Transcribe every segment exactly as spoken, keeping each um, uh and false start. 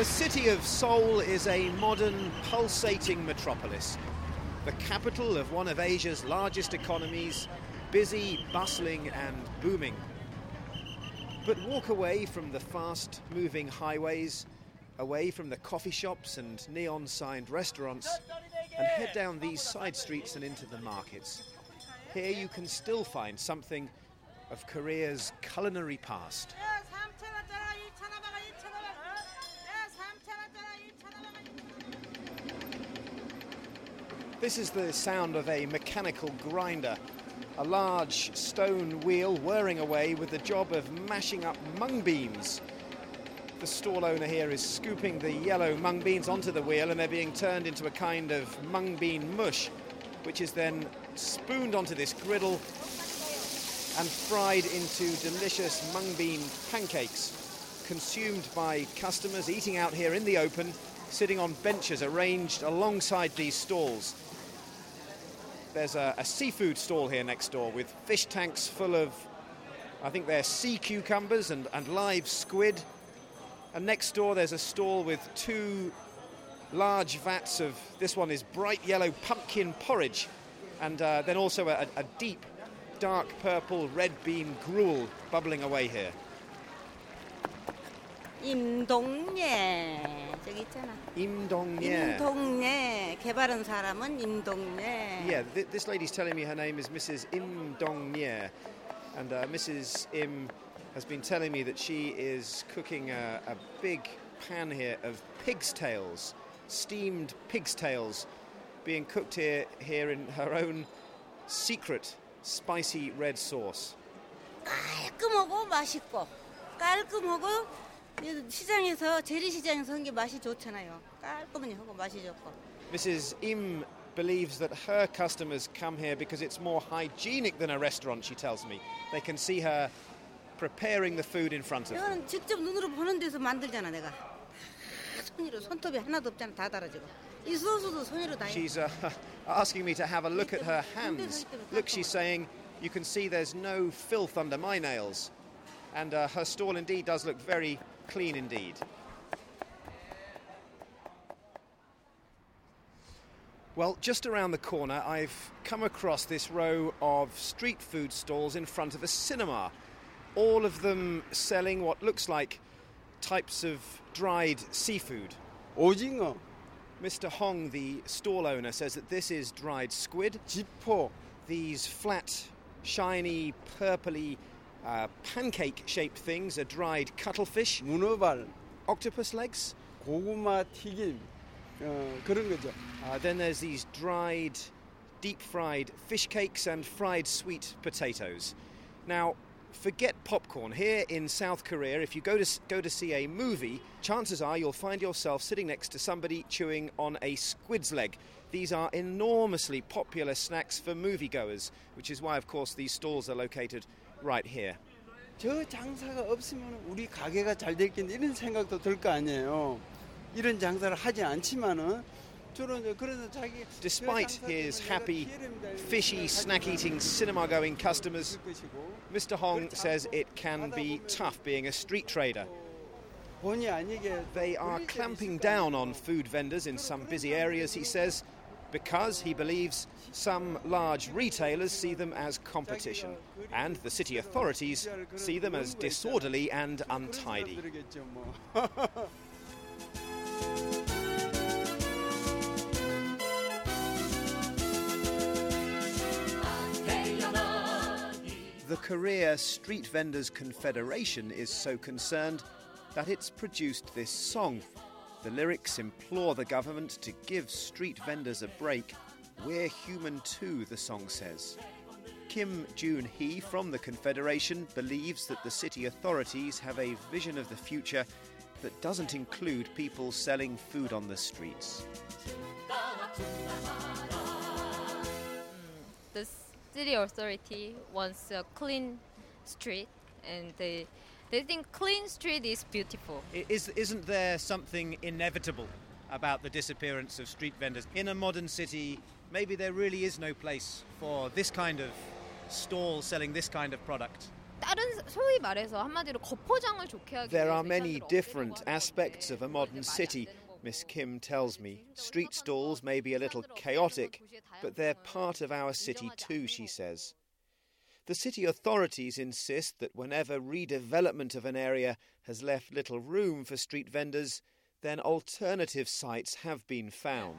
The city of Seoul is a modern, pulsating metropolis. The capital of one of Asia's largest economies, busy, bustling and booming. But walk away from the fast-moving highways, away from the coffee shops and neon-signed restaurants, and head down these side streets and into the markets. Here you can still find something of Korea's culinary past. This is the sound of a mechanical grinder, a large stone wheel whirring away with the job of mashing up mung beans. The stall owner here is scooping the yellow mung beans onto the wheel and they're being turned into a kind of mung bean mush, which is then spooned onto this griddle and fried into delicious mung bean pancakes, consumed by customers eating out here in the open, sitting on benches arranged alongside these stalls. There's a, a seafood stall here next door with fish tanks full of, I think they're sea cucumbers and, and live squid. And next door there's a stall with two large vats of, this one is bright yellow pumpkin porridge, and uh, then also a, a deep, dark purple red bean gruel bubbling away here. 임동예 저기 있잖아. 임동예. 임동예 개발한 사람은 임동예. Yeah, th- this lady's telling me her name is Missus Im Dong-ye, and uh, Missus Im has been telling me that she is cooking a, a big pan here of pig's tails, steamed pig's tails, being cooked here here in her own secret spicy red sauce. 깔끔하고 맛있고 깔끔하고 시장에서 재래시장에서 한 게 맛이 좋잖아요. 깔끔하니 하고 맛이 좋고. Missus Im believes that her customers come here because it's more hygienic than a restaurant, she tells me. They can see her preparing the food in front of them. 이거는 직접 눈으로 보는 데서 만들잖아, 내가. 손으로 손톱이 하나도 없잖아, 다 달아지고. 이 소스도 손으로 다 해. She's uh, asking me to have a look at her hands. Look, she's saying, you can see there's no filth under my nails. And uh, her stall indeed does look very clean indeed. Well, just around the corner, I've come across this row of street food stalls in front of a cinema. All of them selling what looks like types of dried seafood. 오징어. Mister Hong, the stall owner, says that this is dried squid. 지포. These flat, shiny, purpley, uh, pancake-shaped things are dried cuttlefish. 문어발. Octopus legs. 고구마 튀김. 어, 그런 거죠. Uh, then there's these dried, deep-fried fish cakes and fried sweet potatoes. Now, forget popcorn. Here in South Korea, if you go to go to see a movie, chances are you'll find yourself sitting next to somebody chewing on a squid's leg. These are enormously popular snacks for moviegoers, which is why, of course, these stalls are located right here. 저 장사가 없으면 우리 가게가 잘 됐겠네 이런 생각도 들 거 아니에요. 이런 장사를 하지 않지만은 Despite his happy, fishy, snack-eating, cinema-going customers, Mister Hong says it can be tough being a street trader. They are clamping down on food vendors in some busy areas, he says, because he believes some large retailers see them as competition, and the city authorities see them as disorderly and untidy. The Korea Street Vendors Confederation is so concerned that it's produced this song. The lyrics implore the government to give street vendors a break. We're human too, the song says. Kim Joon-hee from the Confederation believes that the city authorities have a vision of the future that doesn't include people selling food on the streets. The city authority wants a clean street, and they they think clean street is beautiful. Is, isn't there something inevitable about the disappearance of street vendors? In a modern city, maybe there really is no place for this kind of stall selling this kind of product. 다른 소위 말해서 한마디로 겉포장을 좋게 하기 There 위해서 are 이 many 사람들을 different 없애려고 하는 aspects 건데 of a 그건 modern 이제 말이 안 city, 되는 거고. Miss Kim tells me. Street stalls may be a little chaotic, but they're part of our city too, she says. The city authorities insist that whenever redevelopment of an area has left little room for street vendors, then alternative sites have been found.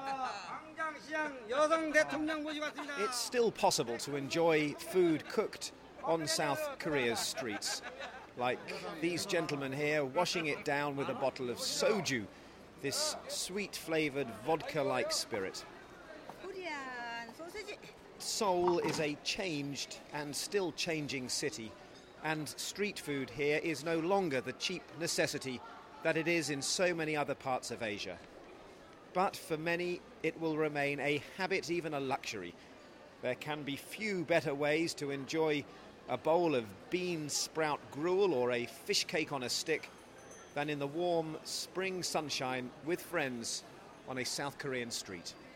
It's still possible to enjoy food cooked on South Korea's streets, like these gentlemen here washing it down with a bottle of soju, this sweet-flavoured vodka-like spirit. 코리안 소시지. Seoul is a changed and still changing city, and street food here is no longer the cheap necessity that it is in so many other parts of Asia. But for many, it will remain a habit, even a luxury. There can be few better ways to enjoy a bowl of bean sprout gruel or a fish cake on a stick than in the warm spring sunshine with friends on a South Korean street.